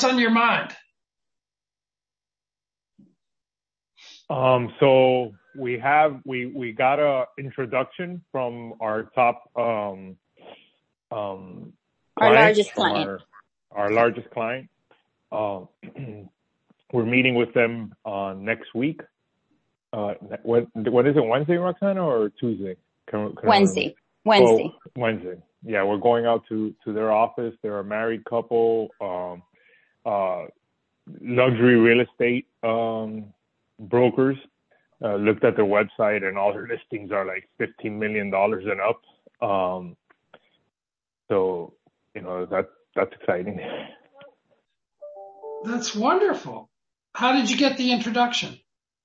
What's on your mind? So we got a introduction from our top, our largest client. Our largest client. We're meeting with them, next week. What is it? Wednesday, Roxana, or Tuesday? Wednesday. Oh, Wednesday. Yeah, we're going out to their office. They're a married couple, luxury real estate, brokers. Looked at their website, and all their listings are like $15 million and up. So, that's exciting. That's wonderful. How did you get the introduction?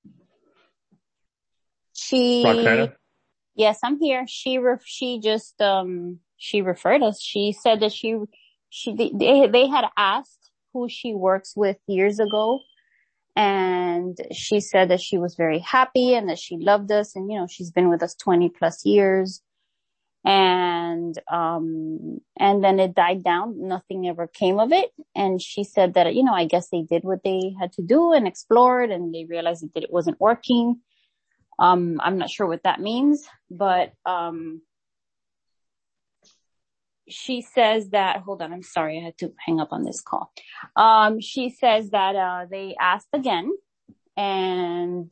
Roxana? Yes, I'm here. She just she referred us. She said that they had asked who she works with years ago, and she said that she was very happy and that she loved us, and she's been with us 20 plus years. And then it died down. Nothing ever came of it. And she said that, I guess they did what they had to do and explored, and they realized that it wasn't working. I'm not sure what that means, but, she says that, hold on, I'm sorry, I had to hang up on this call. She says that, they asked again, and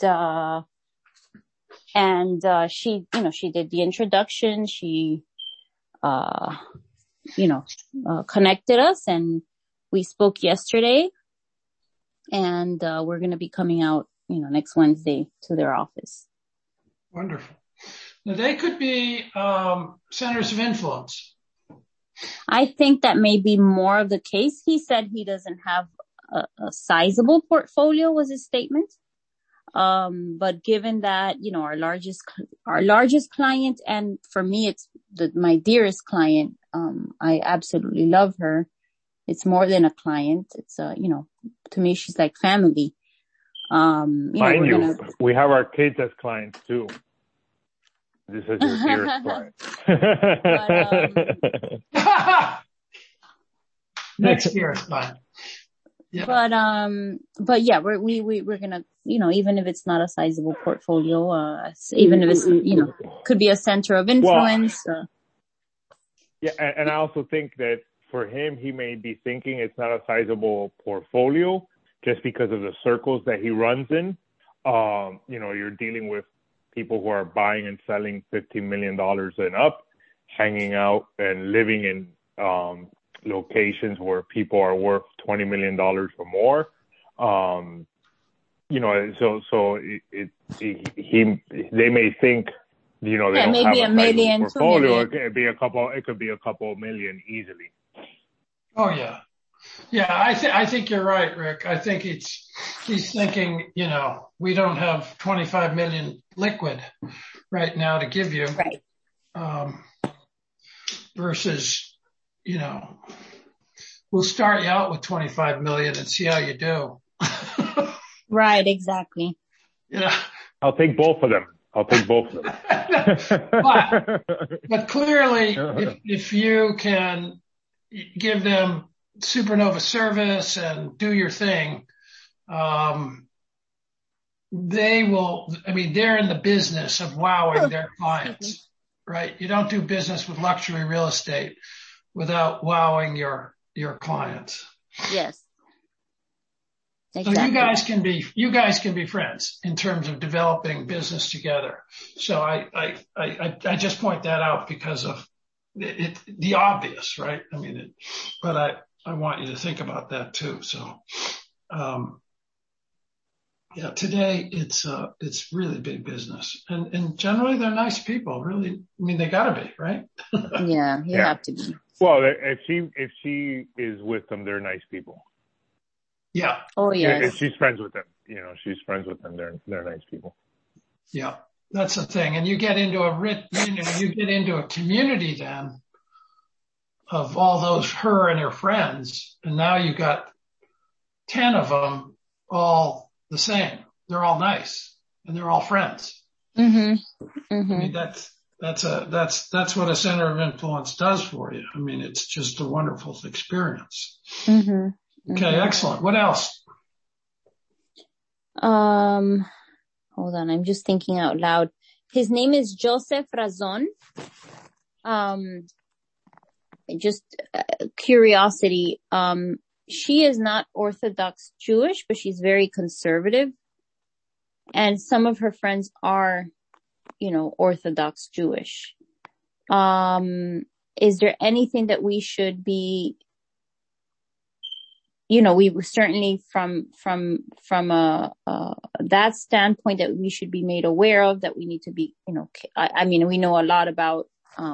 she, she did the introduction. She, connected us, and we spoke yesterday, and, we're going to be coming out, next Wednesday to their office. Wonderful. Now they could be, centers of influence. I think that may be more of the case. He said he doesn't have a sizable portfolio, was his statement. But given that, our largest client, and for me, it's my dearest client. I absolutely love her. It's more than a client. It's, to me, she's like family. We have our kids as clients too. This is your dearest client. Next year's client. Yeah. But yeah, we're gonna, even if it's not a sizable portfolio, even if it's, could be a center of influence. Yeah, and I also think that for him, he may be thinking it's not a sizable portfolio just because of the circles that he runs in. You're dealing with people who are buying and selling $15 million and up, hanging out and living in locations where people are worth $20 million or more. They may think, they don't maybe have a million, portfolio. It could be a couple of million easily. Oh yeah. Yeah, I think you're right, Rick. I think he's thinking, we don't have 25 million liquid right now to give you. Right. Versus, we'll start you out with 25 million and see how you do. Right, exactly. Yeah. I'll take both of them. But clearly, if you can give them supernova service and do your thing, they will, they're in the business of wowing their clients, right? You don't do business with luxury real estate without wowing your clients. Yes. Exactly. So you guys can be friends in terms of developing business together. So I just point that out because of the obvious, right? But I want you to think about that too. So, today it's really big business, and generally they're nice people. Really, they gotta be, right? Yeah, you have to be. Well, if she is with them, they're nice people. Yeah. Oh yes. If she's friends with them, she's friends with them. They're nice people. Yeah, that's the thing. And you get into a community then of all those, her and her friends. And now you got 10 of them all the same. They're all nice and they're all friends. Mm-hmm. Mm-hmm. That's what a center of influence does for you. It's just a wonderful experience. Mm-hmm. Okay, excellent. What else? Hold on. I'm just thinking out loud. His name is Joseph Razon. Just curiosity. She is not Orthodox Jewish, but she's very conservative. And some of her friends are, Orthodox Jewish. Is there anything that we should be, we certainly from that standpoint that we should be made aware of, that we need to be, we know a lot about,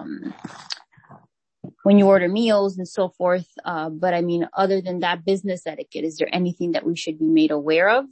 when you order meals and so forth. But other than that business etiquette, is there anything that we should be made aware of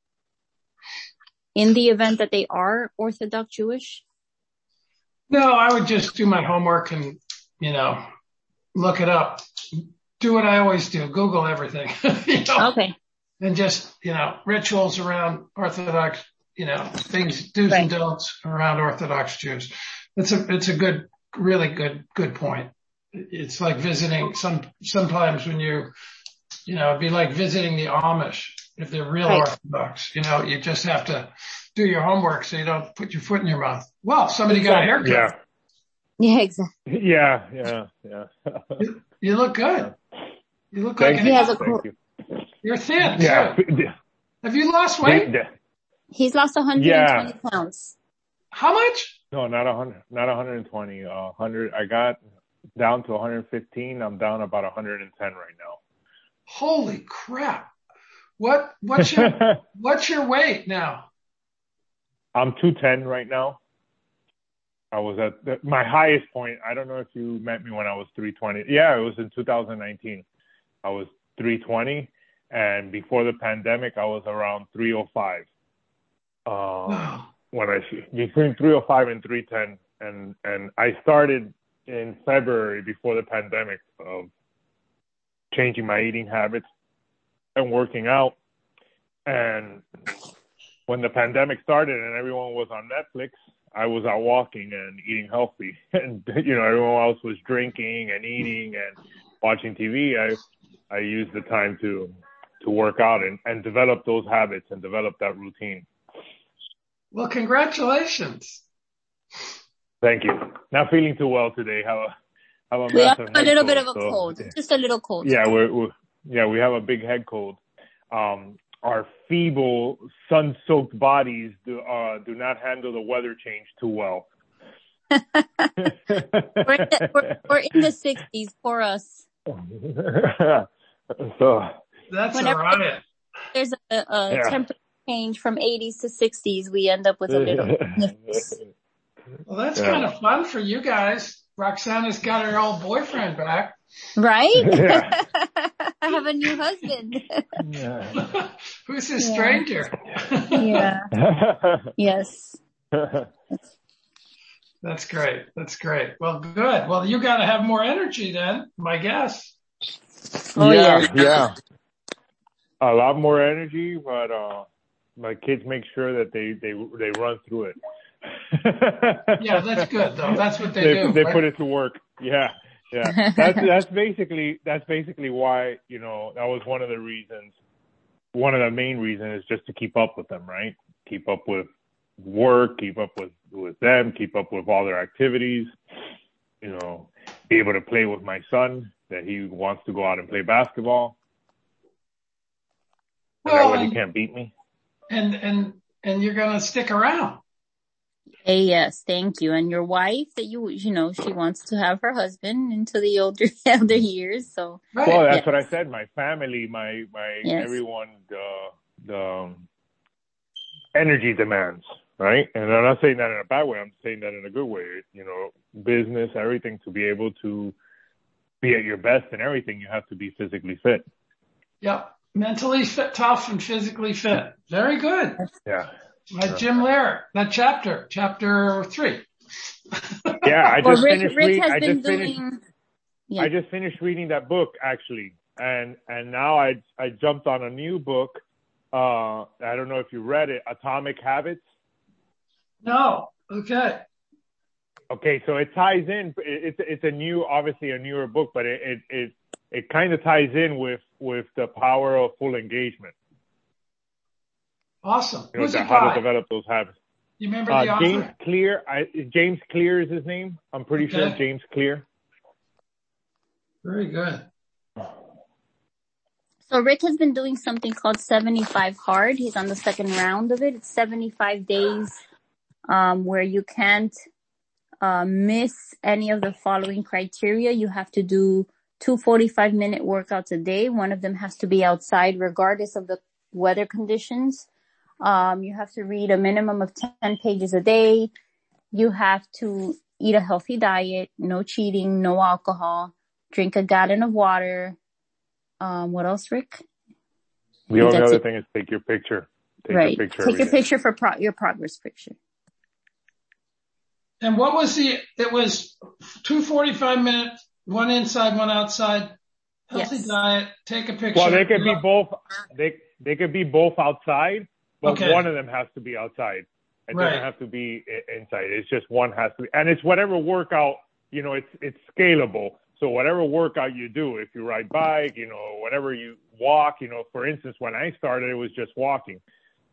in the event that they are Orthodox Jewish? No, I would just do my homework and, look it up. Do what I always do. Google everything, Okay. And just, rituals around Orthodox, things, do's and don'ts around Orthodox Jews. It's a good, really good point. It's like visiting sometimes when it'd be like visiting the Amish if they're real Orthodox. You just have to do your homework so you don't put your foot in your mouth. Well, somebody got a haircut. Yeah, exactly. Yeah. You look good. You look Thank like you. He has a Thank you. You're thin. Yeah. Too. Have you lost weight? He's lost 120 pounds. How much? No, not 100, not 120. 100. I got down to 115. I'm down about 110 right now. Holy crap! What's your weight now? I'm 210 right now. I was at my highest point. I don't know if you met me when I was 320. Yeah, it was in 2019. I was 320, and before the pandemic, I was around 305. Wow. Between 305 and 310, and I started in February before the pandemic of changing my eating habits and working out. And when the pandemic started and everyone was on Netflix, I was out walking and eating healthy, and everyone else was drinking and eating and watching TV. I used the time to work out and develop those habits and develop that routine. Well, congratulations. Thank you. Not feeling too well today. Have a We have massive a little head bit of cold, a cold, just a little cold. Yeah, we have a big head cold. Our feeble, sun-soaked bodies do not handle the weather change too well. we're in the 60s for us. So that's whenever all right. There's a temperature change from 80s to 60s, we end up with a little sniffles. Well, that's kind of fun for you guys. Roxana's got her old boyfriend back. Right? Yeah. I have a new husband. Who's this stranger? Yeah. Yes. That's great. Well, good. Well, you got to have more energy then, my guess. Oh, yeah. A lot more energy, but my kids make sure that they run through it. Yeah, that's good though. That's what they do. They right? put it to work. Yeah. That's basically why, that was one of the reasons. One of the main reasons is just to keep up with them, right? Keep up with work, keep up with them, keep up with all their activities, be able to play with my son that he wants to go out and play basketball. And that way he can't beat me. And you're going to stick around. Hey, yes, thank you. And your wife that she wants to have her husband into the older years. So right. Well, that's what I said. My family, my everyone, the energy demands, right? And I'm not saying that in a bad way. I'm saying that in a good way. Business, everything, to be able to be at your best and everything, you have to be physically fit. Yep. Mentally fit, tough, and physically fit. Very good. Yeah. Like Jim Lehrer, that chapter 3. Yeah, I just finished Yeah. I just finished reading that book actually, and now I jumped on a new book. I don't know if you read it, Atomic Habits. No. Okay. Okay, so it ties in. It's obviously a newer book, but it kind of ties in with with the power of full engagement. Awesome. Who's the how guy? to develop those habits. You remember the author? James Clear. James Clear is his name. I'm pretty sure James Clear. Very good. So Rick has been doing something called 75 Hard. He's on the second round of it. It's 75 days where you can't miss any of the following criteria. You have to do 2 45-minute workouts a day. One of them has to be outside regardless of the weather conditions. You have to read a minimum of 10 pages a day. You have to eat a healthy diet, no cheating, no alcohol, drink a gallon of water. What else, Rick? The only other thing is take your picture. Take your picture for your progress picture. And what was it was 2 45-minute, one inside, one outside, healthy diet, take a picture. Well, they could be both, they could be both outside, but one of them has to be outside. It doesn't have to be inside. It's just one has to be, and it's whatever workout, it's scalable. So whatever workout you do, if you ride bike, whatever you walk, for instance, when I started, it was just walking.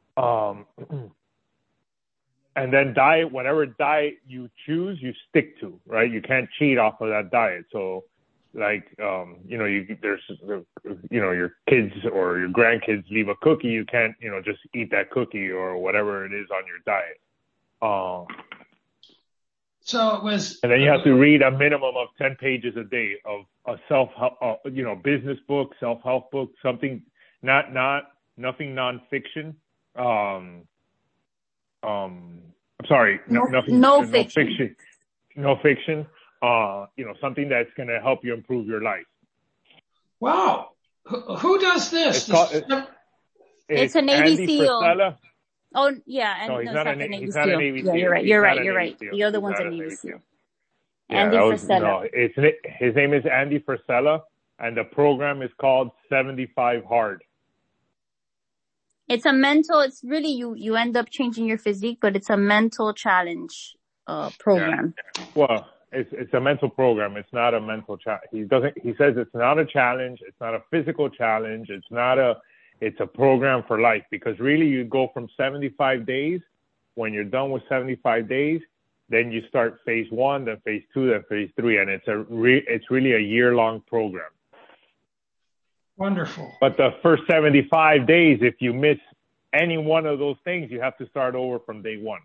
And then diet, whatever diet you choose, you stick to, right? You can't cheat off of that diet. So like, there's, your kids or your grandkids leave a cookie. You can't, just eat that cookie or whatever it is on your diet. So it was, and then you have to read a minimum of 10 pages a day of a business book, self-help book, something, nothing nonfiction. No fiction. Something that's going to help you improve your life. Wow. Who does this? It's a Navy Andy SEAL. Frisella. Oh, yeah. No, he's not a Navy SEAL. Yeah, you're right. The other one's a Navy SEAL. Andy Frisella. His name is Andy Frisella, and the program is called 75 Hard. It's really, you end up changing your physique, but it's a mental challenge, program. Yeah. Well, it's a mental program. It's not a mental challenge. He says it's not a challenge. It's not a physical challenge. It's a program for life, because really you go from 75 days. When you're done with 75 days, then you start phase 1, then phase 2, then phase 3. And it's really a year-long program. Wonderful. But the first 75 days, if you miss any one of those things, you have to start over from day 1.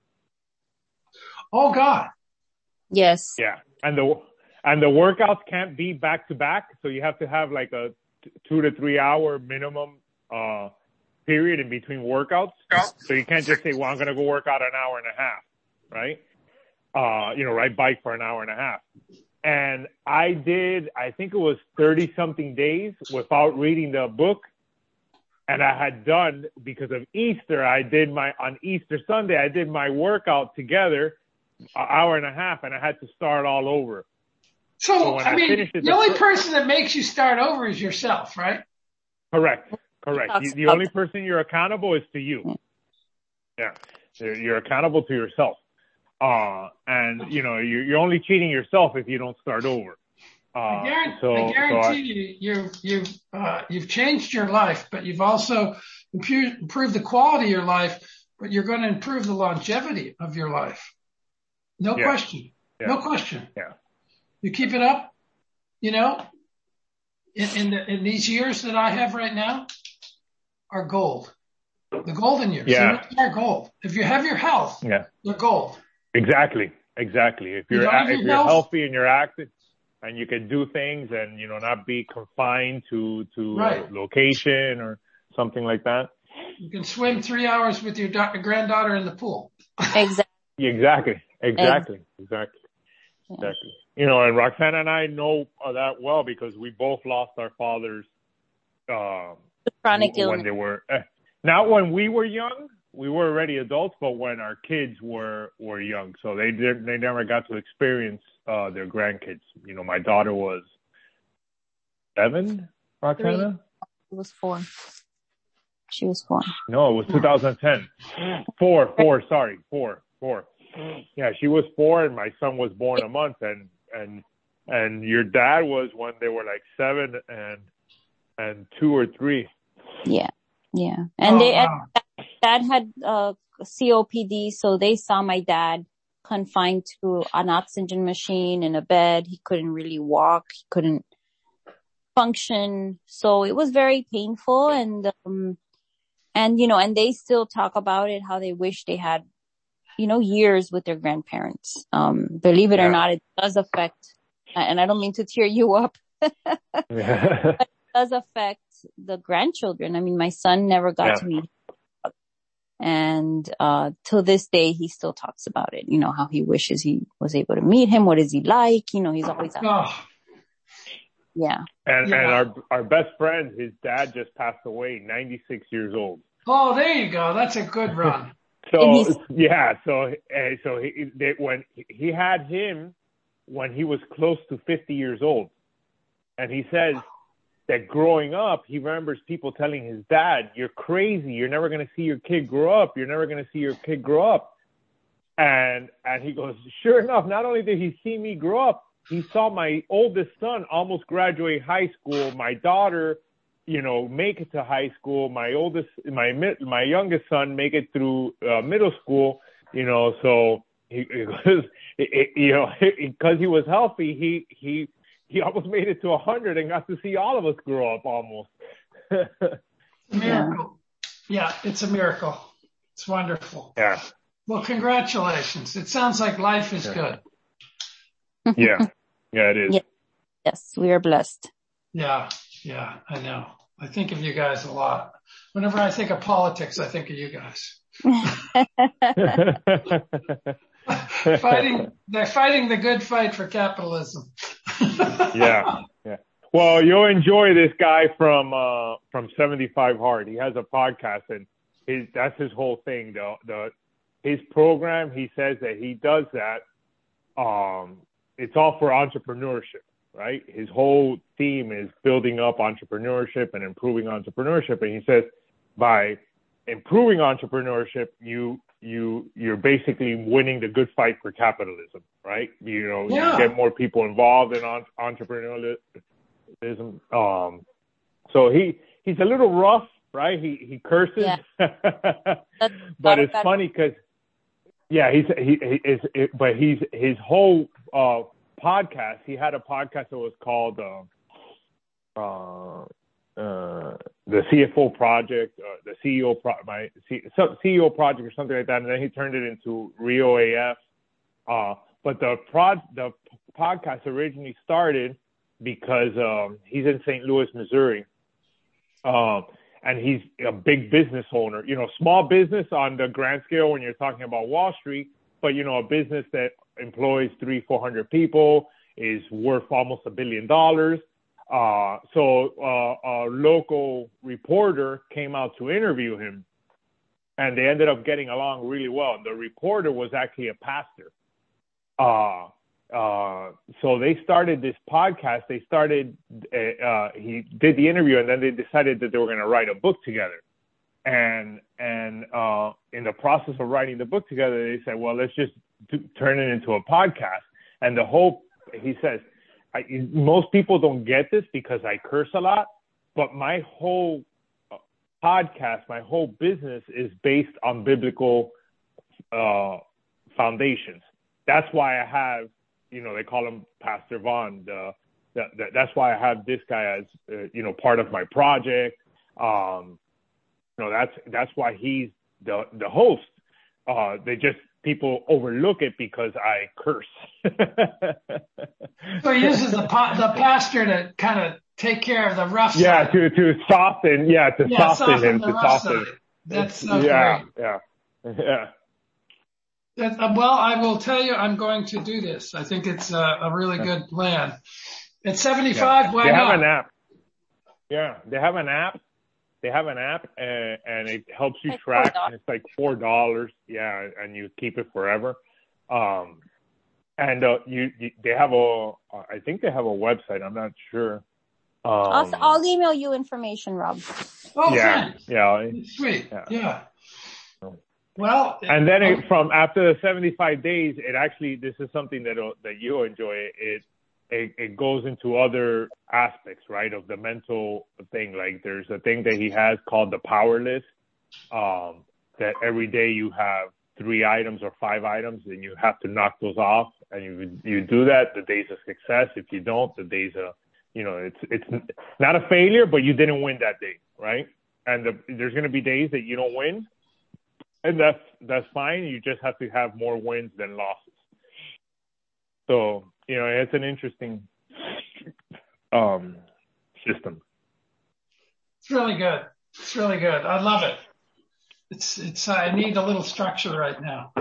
Oh God. Yes. Yeah. And the workouts can't be back to back. So you have to have like a 2 to 3 hour minimum, period in between workouts. So you can't just say, well, I'm going to go work out an hour and a half, right? Ride bike for an hour and a half. And I think it was 30 something days without reading the book. And I had done, because of Easter, on Easter Sunday, I did my workout together, an hour and a half, and I had to start all over. So when I finished it, the only person that makes you start over is yourself, right? Correct. The only person you're accountable is to you. Yeah. You're accountable to yourself. And you're only cheating yourself if you don't start over. I guarantee you've changed your life, but you've also improved the quality of your life, but you're going to improve the longevity of your life. No question. Yeah. No question. Yeah. You keep it up, in these years that I have right now are gold. The golden years. Yeah. They're gold. If you have your health, they're gold. Exactly. If you're healthy and you're active and you can do things and, not be confined to a location or something like that. You can swim 3 hours with your granddaughter in the pool. Exactly. Exactly. And Roxana and I know that well, because we both lost our fathers, chronic illness. When they were, not when we were young. We were already adults, but when our kids were young, so they never got to experience their grandkids. My daughter was 7, Roxana? It was 4. She was 4. No, it was 2010. 4. Yeah, she was 4, and my son was born a month, and your dad was when they were like 7 and 2 or 3. Yeah. And wow. dad had COPD, so they saw my dad confined to an oxygen machine in a bed. He couldn't really walk. He couldn't function. So it was very painful. And they still talk about it, how they wish they had, years with their grandparents. Believe it or not, it does affect, and I don't mean to tear you up, but it does affect the grandchildren. I mean, my son never got to meet him. And till this day, he still talks about it, how he wishes he was able to meet him. What is he like? He's always Yeah. And our best friend, his dad just passed away, 96 years old. Oh, there you go. That's a good run. So when he had him when he was close to 50 years old, and he says that growing up, he remembers people telling his dad, "You're crazy. You're never going to see your kid grow up. You're never going to see your kid grow up." And he goes, sure enough, not only did he see me grow up, he saw my oldest son almost graduate high school, my daughter, make it to high school, my youngest son make it through middle school, so he goes, because he was healthy, he almost made it to 100 and got to see all of us grow up almost. A miracle. Yeah, it's a miracle. It's wonderful. Yeah. Well, congratulations. It sounds like life is good. Yeah, it is. Yeah. Yes, we are blessed. Yeah, I know. I think of you guys a lot. Whenever I think of politics, I think of you guys. They're fighting the good fight for capitalism. Yeah. Well, you'll enjoy this guy from 75 Hard. He has a podcast, and that's his whole thing. His program, he says that he does that. It's all for entrepreneurship, right? His whole theme is building up entrepreneurship and improving entrepreneurship. And he says by improving entrepreneurship, you're basically winning the good fight for capitalism, right? You get more people involved in entrepreneurialism. So he's a little rough, right? He curses, but it's funny because his whole podcast. He had a podcast that was called the CFO Project, the CEO CEO Project, or something like that. And then he turned it into Rio AF. But the podcast originally started because he's in St. Louis, Missouri. And he's a big business owner, small business on the grand scale when you're talking about Wall Street, but, a business that employs 300-400 people, is worth almost $1 billion. So a local reporter came out to interview him, and they ended up getting along really well. The reporter was actually a pastor. So they started this podcast. He did the interview, and then they decided that they were going to write a book together. And in the process of writing the book together, they said, well, let's just turn it into a podcast. And he says, most people don't get this because I curse a lot, but my whole podcast, my whole business is based on biblical foundations. That's why I have, they call him Pastor Vaughn. That's why I have this guy as, part of my project. That's why he's the host. People overlook it because I curse. So he uses the pastor to kind of take care of the rough side. Yeah, to soften him. That's so great. Yeah. Well, I will tell you, I'm going to do this. I think it's a really good plan. At 75, why not? They have an app. Yeah, they have an app. And it helps you track. And it's like $4. Yeah, and you keep it forever. And they have I think they have a website. I'm not sure. I'll email you information, Rob. Oh, yeah, thanks. yeah, sweet. Yeah. Well, and then from after the 75 days, this is something that you'll enjoy. it goes into other aspects, right, of the mental thing. Like there's a thing that he has called the power list, that every day you have 3 items or 5 items, and you have to knock those off. And you do that, the day's a success. If you don't, the day's it's not a failure, but you didn't win that day, right? And there's going to be days that you don't win, and that's fine. You just have to have more wins than losses. So, it's an interesting system. It's really good. It's really good. I love it. It's I need a little structure right now.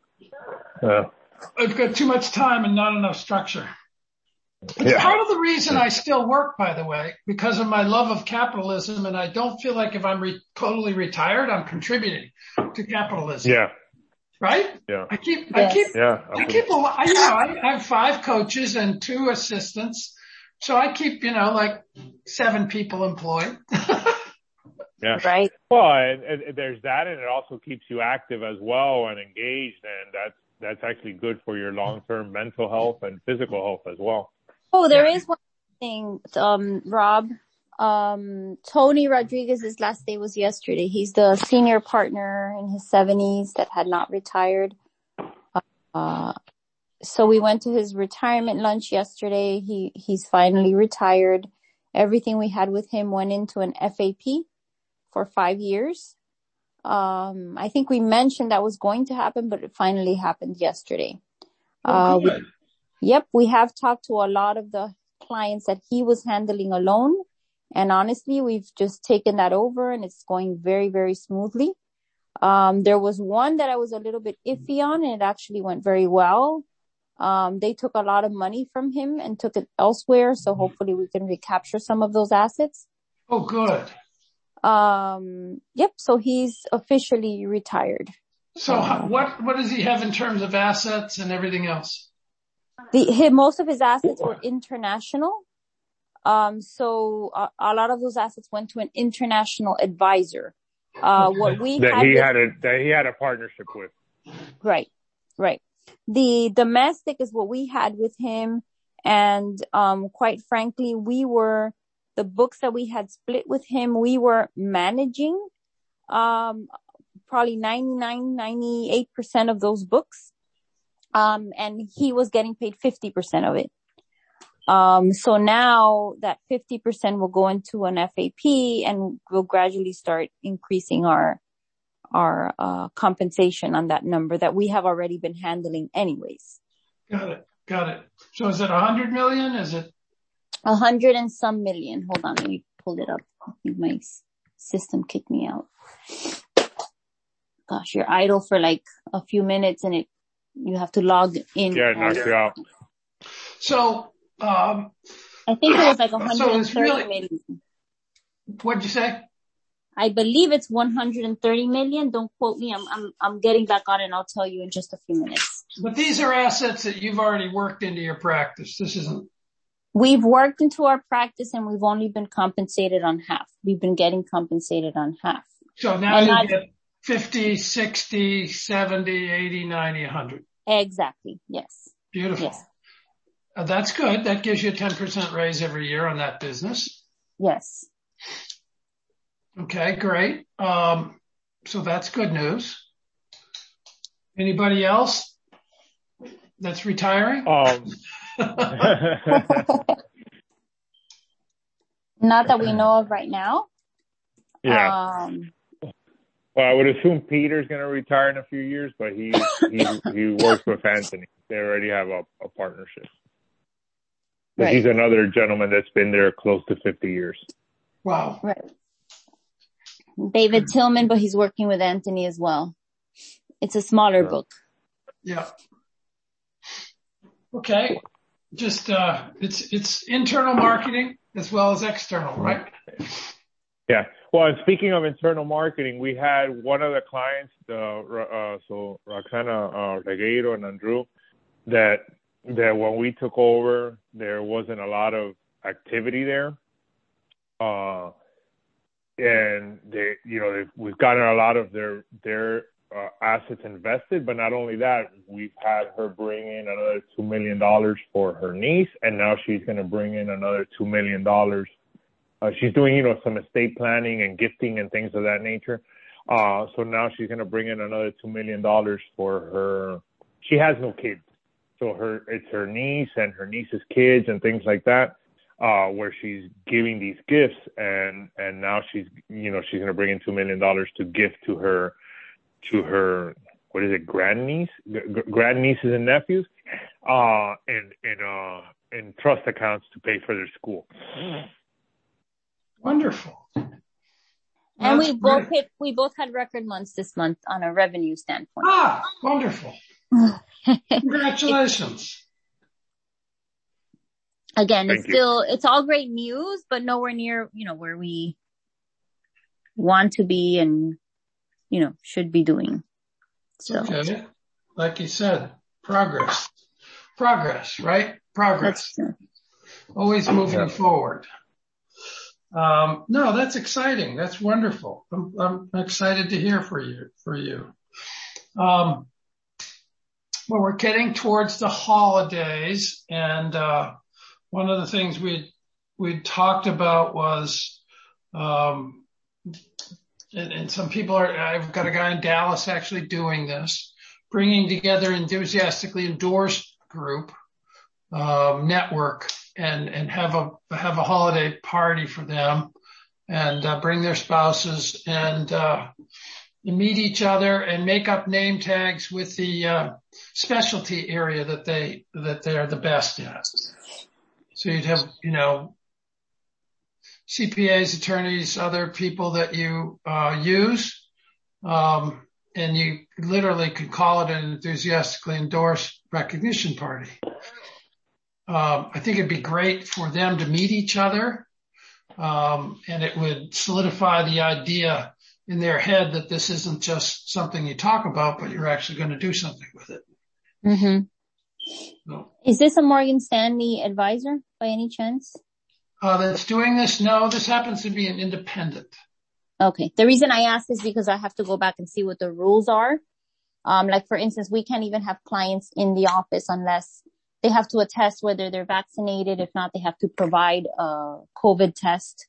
I've got too much time and not enough structure. It's part of the reason I still work, by the way, because of my love of capitalism, and I don't feel like if I'm totally retired, I'm contributing to capitalism. Yeah. Right? Yeah. I have 5 coaches and 2 assistants. So I keep, like 7 people employed. Yeah. Right. Well, and there's that, and it also keeps you active as well and engaged, and that's actually good for your long-term mental health and physical health as well. Oh, there is one thing, Rob. Tony Rodriguez's last day was yesterday. He's the senior partner in his 70s that had not retired. So we went to his retirement lunch yesterday. He's finally retired. Everything we had with him went into an FAP for 5 years. I think we mentioned that was going to happen, but it finally happened yesterday. We have talked to a lot of the clients that he was handling alone. And honestly, we've just taken that over and it's going very, very smoothly. There was one that I was a little bit iffy on, and it actually went very well. They took a lot of money from him and took it elsewhere. So hopefully we can recapture some of those assets. Oh, good. So he's officially retired. So what does he have in terms of assets and everything else? Most of his assets were international. So a lot of those assets went to an international advisor. What we that he had a partnership with. Right. The domestic is what we had with him. And, quite frankly, the books that we had split with him, we were managing, probably 98% of those books. And he was getting paid 50% of it. So now that 50% will go into an FAP, and we'll gradually start increasing our compensation on that number that we have already been handling anyways. Got it. So is it 100 million? Is it 100 and some million? Hold on, let me pull it up. I think my system kicked me out. Gosh, you're idle for like a few minutes and you have to log in. Yeah, it knocks you out. So, I think it was like 130 million. What'd you say? I believe it's 130 million. Don't quote me. I'm getting back on and I'll tell you in just a few minutes. But these are assets that you've already worked into your practice. This isn't. We've worked into our practice and we've only been compensated on half. We've been getting compensated on half. So now you get 50, 60, 70, 80, 90, 100. Exactly. Yes. Beautiful. Yes. That's good. That gives you a 10% raise every year on that business. Yes. Okay, great. So that's good news. Anybody else that's retiring? Not that we know of right now. Yeah. Well, I would assume Peter's going to retire in a few years, but he works with Anthony. They already have a partnership. But right. He's another gentleman that's been there close to 50 years. Wow. Right. David Tillman, but he's working with Anthony as well. It's a smaller book. Yeah. Okay. Just, it's internal marketing as well as external, right? Yeah. Well, and speaking of internal marketing, we had one of the clients, so Roxana Regueiro and Andrew, that when we took over, there wasn't a lot of activity there. And we've gotten a lot of their assets invested. But not only that, we've had her bring in another $2 million for her niece, and now she's going to bring in another $2 million. She's doing, some estate planning and gifting and things of that nature. So now she's going to bring in another $2 million for her. She has no kids. So it's her niece and her niece's kids and things like that, where she's giving these gifts, and now she's going to bring in $2 million to gift to her, what is it, grandnieces and nephews, in trust accounts to pay for their school. Wonderful. And we both had record months this month on a revenue standpoint. Wonderful. Congratulations. Again, it's all great news, but nowhere near, where we want to be and, should be doing. So. Okay. Like you said, progress, right? Progress. Always moving forward. No, that's exciting. That's wonderful. I'm excited to hear for you. Well, we're getting towards the holidays, and one of the things we talked about was, and some people I've got a guy in Dallas actually doing this, bringing together Enthusiastically Endorsed group, network, and have a holiday party for them, and bring their spouses and meet each other and make up name tags with the specialty area that they're the best at. So you'd have, CPAs, attorneys, other people that you use, and you literally could call it an Enthusiastically Endorsed recognition party. I think it'd be great for them to meet each other, and it would solidify the idea in their head that this isn't just something you talk about, but you're actually going to do something with it. Mm-hmm. So, is this a Morgan Stanley advisor by any chance? That's doing this? No, this happens to be an independent. Okay. The reason I ask is because I have to go back and see what the rules are. Like for instance, we can't even have clients in the office unless they have to attest whether they're vaccinated. If not, they have to provide a COVID test.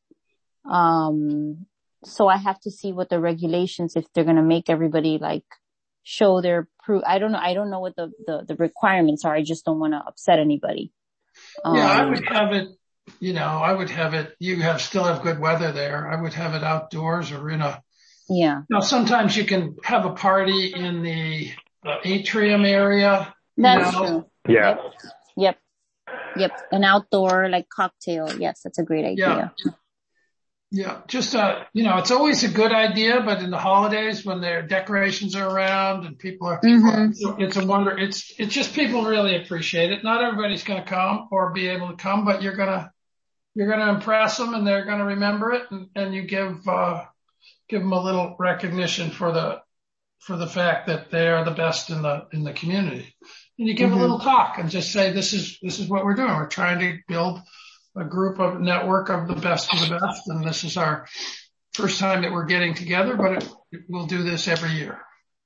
So I have to see what the regulations, if they're going to make everybody show their proof. I don't know what the requirements are. I just don't want to upset anybody. I would have it, you still have good weather there. I would have it outdoors or in a, Now sometimes you can have a party in the atrium area. That's true. Yeah. Yep. An outdoor cocktail. Yes, that's a great idea. Yeah. Just, it's always a good idea, but in the holidays when their decorations are around and people are, it's a wonder. It's just people really appreciate it. Not everybody's going to come or be able to come, but you're going to impress them and they're going to remember it. And you give them a little recognition for the fact that they are the best in the community. And you give a little talk and just say, this is what we're doing. We're trying to build a network of the best of the best. And this is our first time that we're getting together, but we'll do this every year.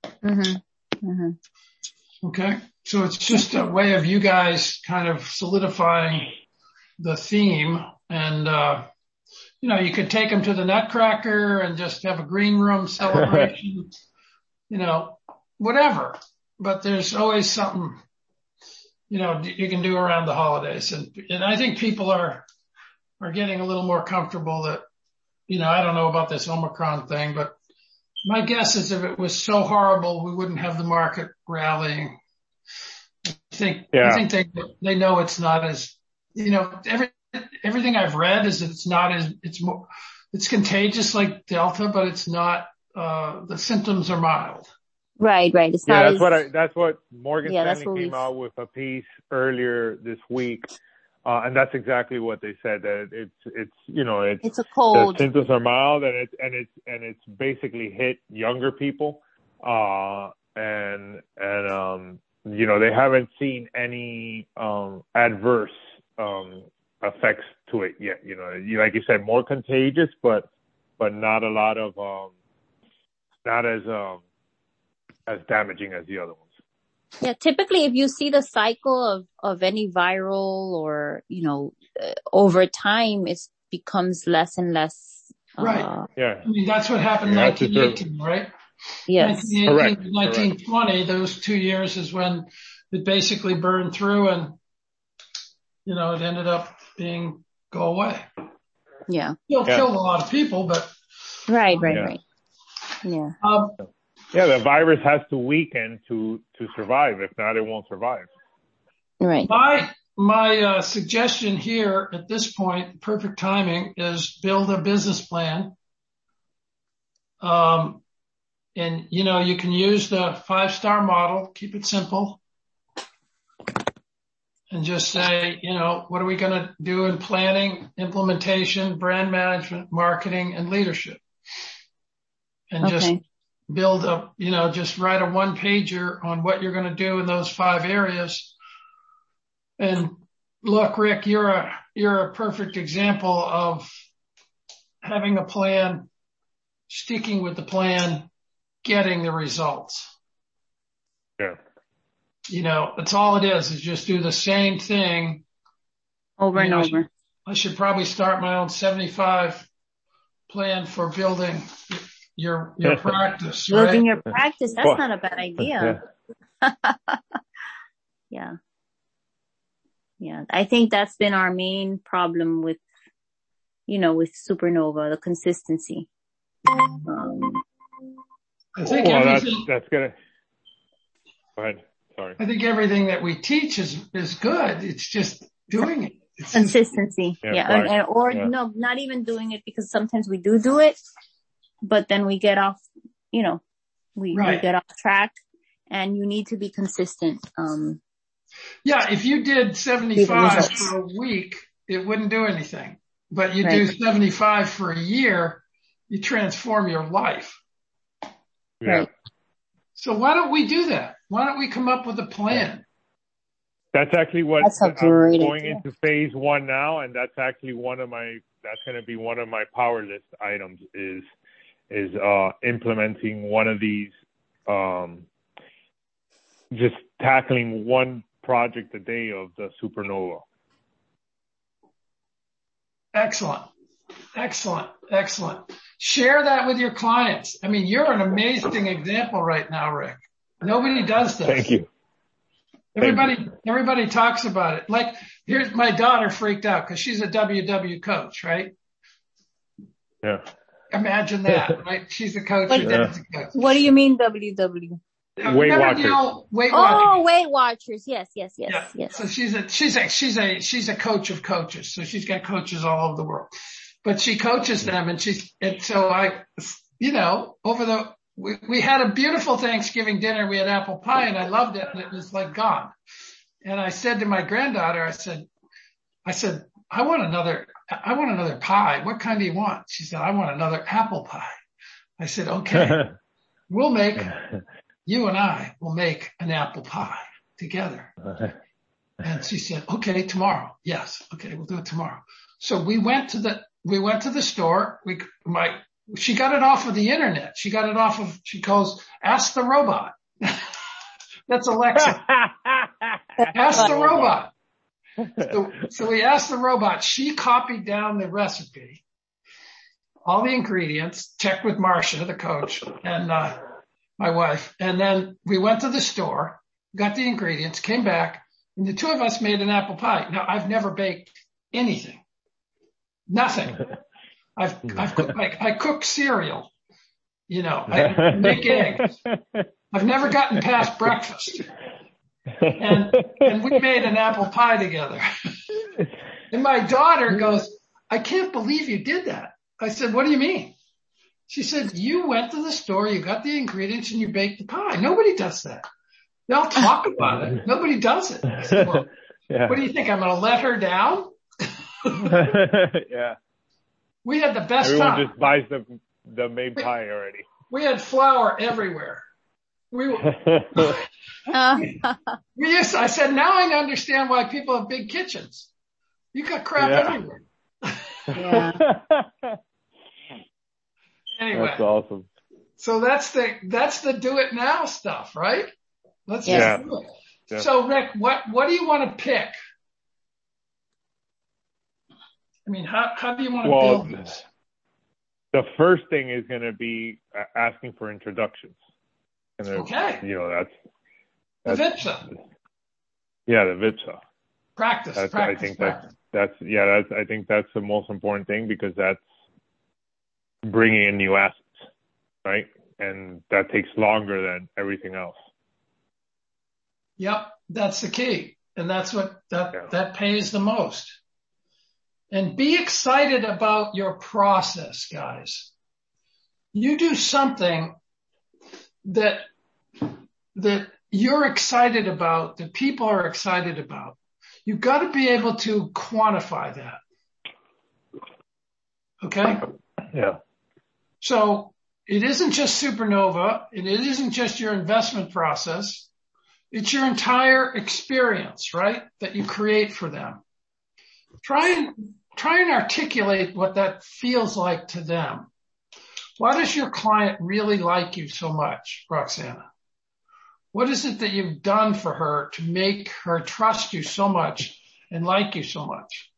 Okay. So it's just a way of you guys kind of solidifying the theme. And, you could take them to the Nutcracker and just have a green room celebration, whatever. But there's always something, you can do around the holidays. And I think people are getting a little more comfortable that, I don't know about this Omicron thing, but my guess is if it was so horrible, we wouldn't have the market rallying. I think they know it's not as, everything I've read is that it's not as, it's contagious like Delta, but it's not, the symptoms are mild. Right. It's not that's what Morgan Stanley came out with a piece earlier this week. And that's exactly what they said, that it's a cold. The symptoms are mild and it's basically hit younger people. They haven't seen any, adverse, effects to it yet. Like you said, more contagious, but not a lot of, not as as damaging as the other ones. Yeah, typically if you see the cycle of any viral or, over time, it becomes less and less. Right. Yeah. I mean, that's what happened in 1918, right? Yes. 1918 to 1920, those 2 years is when it basically burned through and, it ended up go away. Yeah. Still killed a lot of people, but. Right. Yeah. The virus has to weaken to survive. If not, it won't survive. Right. My suggestion here at this point, perfect timing, is build a business plan. And you can use the 5-star model, keep it simple, and just say, what are we going to do in planning, implementation, brand management, marketing, and leadership? And just build up, just write a 1-pager on what you're going to do in those 5 areas. And look, Rick, you're a perfect example of having a plan, sticking with the plan, getting the results. Yeah. That's all it is just do the same thing over and over. I should probably start my own 75 plan for building your practice. Building your practice. That's not a bad idea. Yeah. Yeah. I think that's been our main problem with Supernova, the consistency. I think that's gonna. Go ahead. Sorry. I think everything that we teach is good. It's just doing it. It's consistency. No, not even doing it, because sometimes we do it, but then we get off. We get off track, and you need to be consistent. If you did 75 for a week, it wouldn't do anything. But you do 75 for a year, you transform your life. Yeah. Right. So why don't we do that? Why don't we come up with a plan? That's actually what I'm going into phase 1 now, and that's actually that's going to be one of my power list items is implementing one of these, just tackling one project a day of the Supernova. Excellent. Share that with your clients. I mean, you're an amazing example right now, Rick. Nobody does this. Thank you. Everybody talks about it. Like, here's my daughter freaked out because she's a WW coach, right? Yeah. Imagine that, right? She's a coach. Her dad's a coach. What do you mean WW? Weight Watchers. Weight Watchers. Oh, Weight Watchers. Yes. So she's a coach of coaches. So she's got coaches all over the world, but she coaches them, and we had a beautiful Thanksgiving dinner. We had apple pie, and I loved it, and it was like gone. And I said to my granddaughter, I said, I want another pie. What kind do you want? She said, I want another apple pie. I said, okay, you and I will make an apple pie together. And she said, okay, tomorrow. Yes. Okay. We'll do it tomorrow. So we went to the store. She got it off of the internet. She calls Ask the Robot. That's Alexa. Ask the Robot. So we asked the robot. She copied down the recipe, all the ingredients, checked with Marcia, the coach, and my wife. And then we went to the store, got the ingredients, came back, and the 2 of us made an apple pie. Now, I've never baked anything. Nothing. I cook cereal. I make eggs. I've never gotten past breakfast. And we made an apple pie together. And my daughter goes, I can't believe you did that. I said, what do you mean? She said, you went to the store, you got the ingredients, and you baked the pie. Nobody does that. They'll talk about it. Nobody does it. I said, well, what do you think? I'm going to let her down? Yeah. We had the best Everyone time. just buys the made pie already. We had flour everywhere. I said, now I understand why people have big kitchens. You got crap everywhere. Yeah. Anyway. That's awesome. So that's the do it now stuff, right? Let's just do it. Yeah. So Rick, what do you want to pick? I mean, how do you want to build this? The first thing is going to be asking for introductions. Okay. You know, that's the VIPSA. Yeah, the VIPSA. Practice. I think that's the most important thing, because that's bringing in new assets, right? And that takes longer than everything else. Yep, that's the key, and that's what that pays the most. And be excited about your process, guys. You do something that you're excited about, that people are excited about. You've got to be able to quantify that. Okay? Yeah. So it isn't just Supernova, and it isn't just your investment process. It's your entire experience, right? That you create for them. Try and articulate what that feels like to them. Why does your client really like you so much, Roxana? What is it that you've done for her to make her trust you so much and like you so much?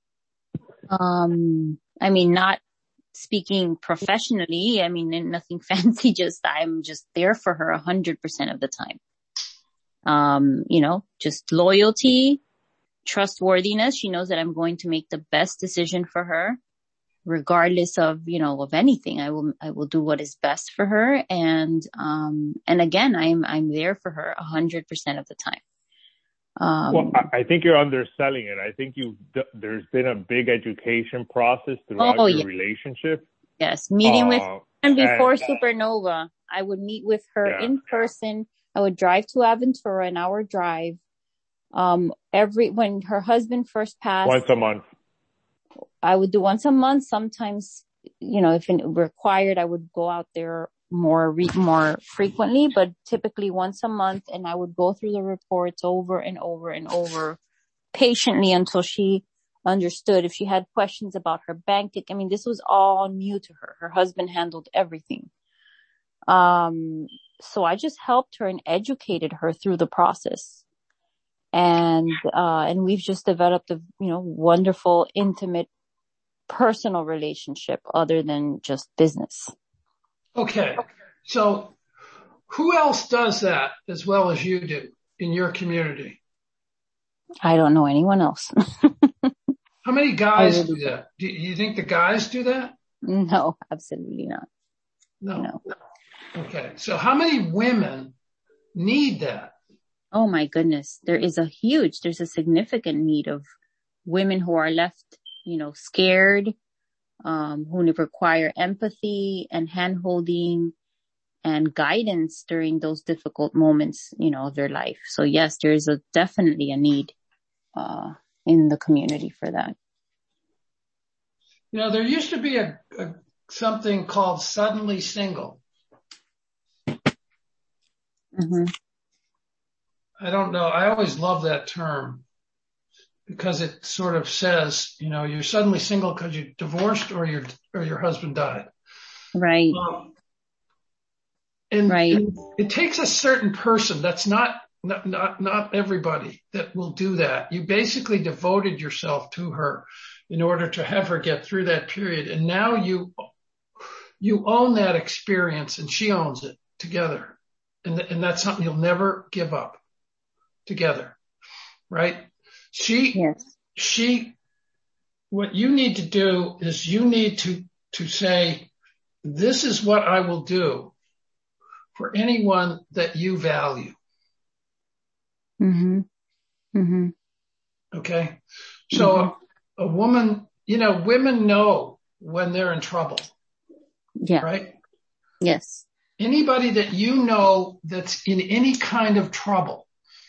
I mean, not speaking professionally. I mean, nothing fancy. I'm just there for her 100% of the time. You know, just loyalty, trustworthiness. She knows that I'm going to make the best decision for her, regardless of, you know, of anything. I will do what is best for her. And again, I'm there for her 100% of the time. Well, I think you're underselling it. I think there's been a big education process throughout your relationship. Yes. Meeting with her before Supernova, I would meet with her in person. I would drive to Aventura, an hour drive. When her husband first passed. Once a month. I would do once a month. Sometimes, you know, if required, I would go out there more frequently, but typically once a month. And I would go through the reports over and over and over patiently until she understood. If she had questions about her bank, I mean, this was all new to her. Her husband handled everything. So I just helped her and educated her through the process. And we've just developed a, you know, wonderful, intimate, personal relationship other than just business. Okay. So who else does that as well as you do in your community? I don't know anyone else. How many guys do that? Do you think the guys do that? No, absolutely not. No. Okay. So how many women need that? Oh my goodness. There's a significant need of women who are left, you know, scared, who require empathy and hand-holding and guidance during those difficult moments, you know, of their life. So yes, there is definitely a need, in the community for that. You know, there used to be something called Suddenly Single. Mm-hmm. I don't know. I always love that term because it sort of says, you know, you're suddenly single because you're divorced or your husband died. Right. And it takes a certain person. That's not everybody that will do that. You basically devoted yourself to her in order to have her get through that period. And now you own that experience and she owns it together. And that's something you'll never give up together. Right? What you need to do is you need to say, this is what I will do for anyone that you value. Mm-hmm. Mm-hmm. Okay. So a woman, you know, women know when they're in trouble. Yeah. Right? Yes. Anybody that you know that's in any kind of trouble,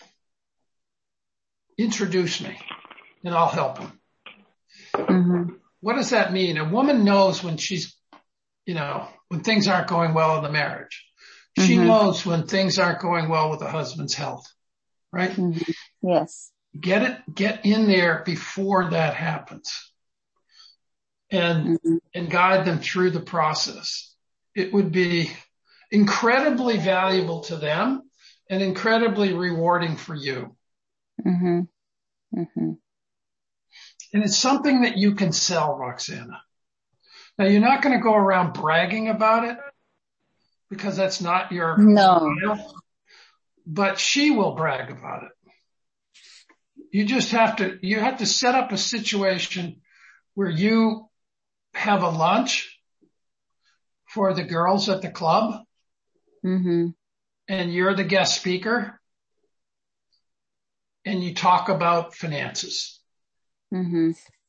introduce me and I'll help them. Mm-hmm. What does that mean? A woman knows when she's, you know, when things aren't going well in the marriage. She knows when things aren't going well with the husband's health, right? Mm-hmm. Yes. Get in there before that happens and guide them through the process. It would be, incredibly valuable to them and incredibly rewarding for you. Mm-hmm. Mm-hmm. And it's something that you can sell, Roxana. Now, you're not going to go around bragging about it because that's not your style, but she will brag about it. You just have to set up a situation where you have a lunch for the girls at the club, Mm-hmm. and you're the guest speaker, and you talk about finances. Mm-hmm.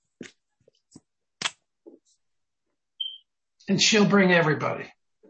And she'll bring everybody.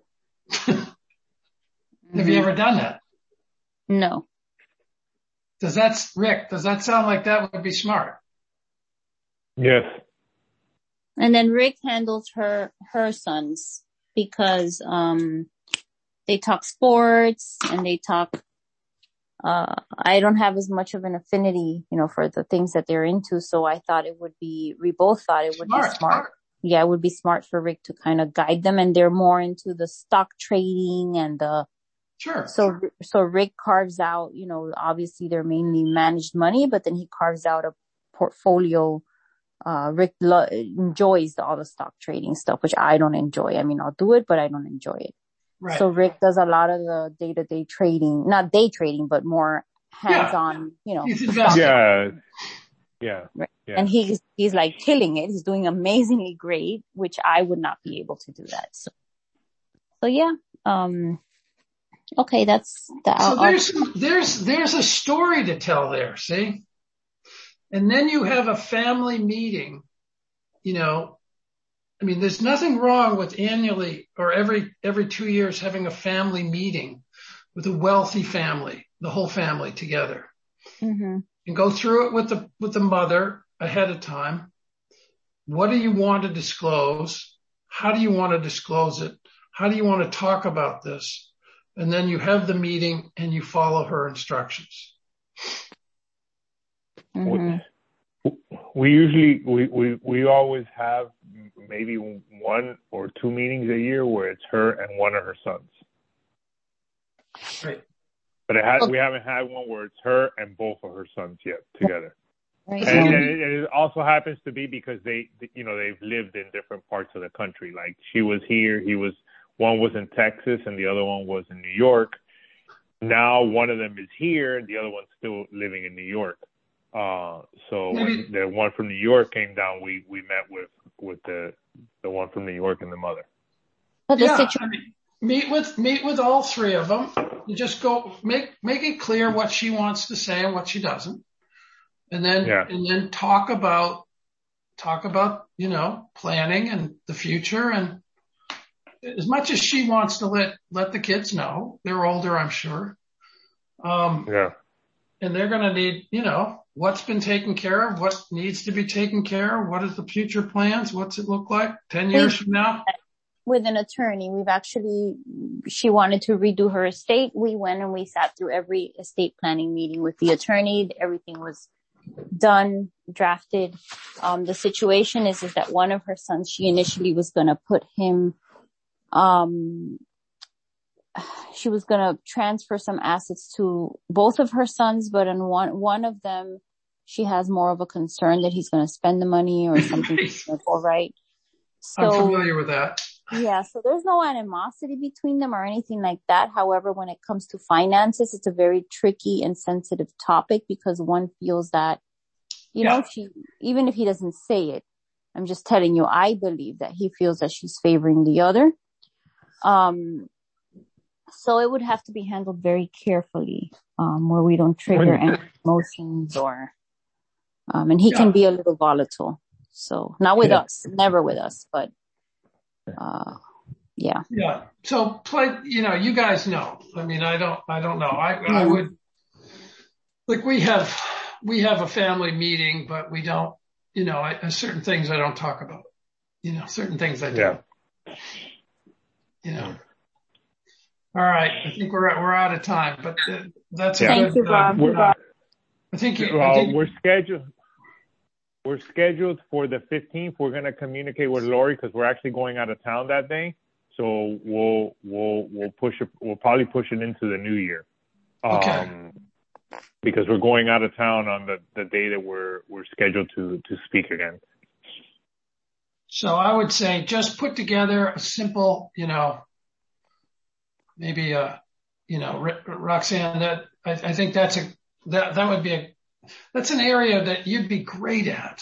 Have you ever done that? No. Rick, does that sound like that would be smart? Yes. And then Rick handles her sons because, they talk sports and they talk, I don't have as much of an affinity, for the things that they're into. So I thought we both thought it would be smart. Yeah, it would be smart for Rick to kind of guide them, and they're more into the stock trading and Sure. So Rick carves out, obviously they're mainly managed money, but then he carves out a portfolio. Rick enjoys all the stock trading stuff, which I don't enjoy. I mean, I'll do it, but I don't enjoy it. Right. So Rick does a lot of the day-to-day trading, not day trading, but more hands-on, He's investing. Yeah. Right. Yeah. And he's like killing it. He's doing amazingly great, which I would not be able to do that. So yeah. Okay. That's So there's a story to tell there. See? And then you have a family meeting, there's nothing wrong with annually or every 2 years having a family meeting with a wealthy family, the whole family together, mm-hmm. and go through it with the mother ahead of time. What do you want to disclose? How do you want to disclose it? How do you want to talk about this? And then you have the meeting and you follow her instructions. Mm-hmm. We always have maybe 1 or 2 meetings a year where it's her and one of her sons. Right. But we haven't had one where it's her and both of her sons yet together. Right. And it also happens to be because they've lived in different parts of the country. Like she was here, one was in Texas and the other one was in New York. Now one of them is here and the other one's still living in New York. So when the one from New York came down, we met with the one from New York and the mother. But meet with all 3 of them. You just go make it clear what she wants to say and what she doesn't, and then talk about planning and the future, and as much as she wants to let the kids know, they're older, I'm sure. And they're going to need, what's been taken care of, what needs to be taken care of, what is the future plans, what's it look like 10 years from now? With an attorney, she wanted to redo her estate. We went and we sat through every estate planning meeting with the attorney. Everything was done, drafted. The situation is that one of her sons, she initially was going to put him, she was going to transfer some assets to both of her sons, but in one of them, she has more of a concern that he's going to spend the money or something. All right. So, I'm familiar with that. Yeah. So there's no animosity between them or anything like that. However, when it comes to finances, it's a very tricky and sensitive topic because one feels that, even if he doesn't say it, I'm just telling you, I believe that he feels that she's favoring the other. So it would have to be handled very carefully, where we don't trigger any emotions and he can be a little volatile. So not with us, never with us, but, yeah. Yeah. So you guys know, I mean, I don't know. I would, like we have a family meeting, but we don't, certain things I don't talk about, certain things I do. All right. I think we're out of time, but that's a Thank good, you, Rob. We're scheduled for the 15th. We're going to communicate with Lori because we're actually going out of town that day. So we'll push it. We'll probably push it into the new year. Okay. Because we're going out of town on the day that we're scheduled to speak again. So I would say just put together a simple, maybe Roxanne, that I think that would be that's an area that you'd be great at,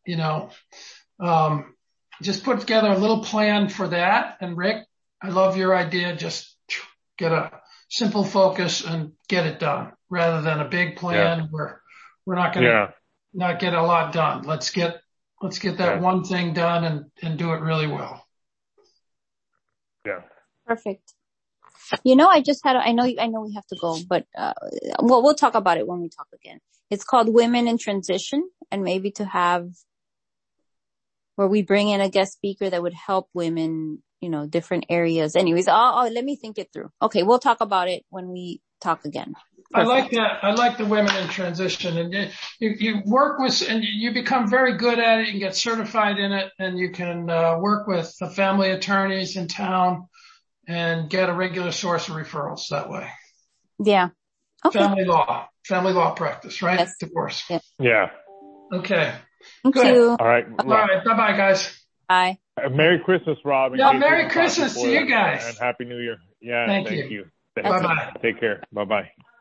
just put together a little plan for that. And Rick, I love your idea. Just get a simple focus and get it done rather than a big plan where we're not going to not get a lot done. Let's get that one thing done and do it really well. Yeah. Perfect. I just had, I know we have to go, but, we'll talk about it when we talk again. It's called Women in Transition, and maybe to have where we bring in a guest speaker that would help women, different areas. Anyways, let me think it through. Okay. We'll talk about it when we talk again. Perfect. I like that. I like the Women in Transition, and you work with, and you become very good at it. You can get certified in it, and you can, work with the family attorneys in town and get a regular source of referrals that way. Yeah. Okay. Family law practice, right? Yes. Divorce. Yeah. Okay. Thank Good. you. All right. All right. Bye-bye, guys. Bye. Merry Christmas, Rob. Yeah, Merry Christmas to you guys. And Happy New Year. Yeah. Thank you. Bye-bye. Take care. Bye-bye.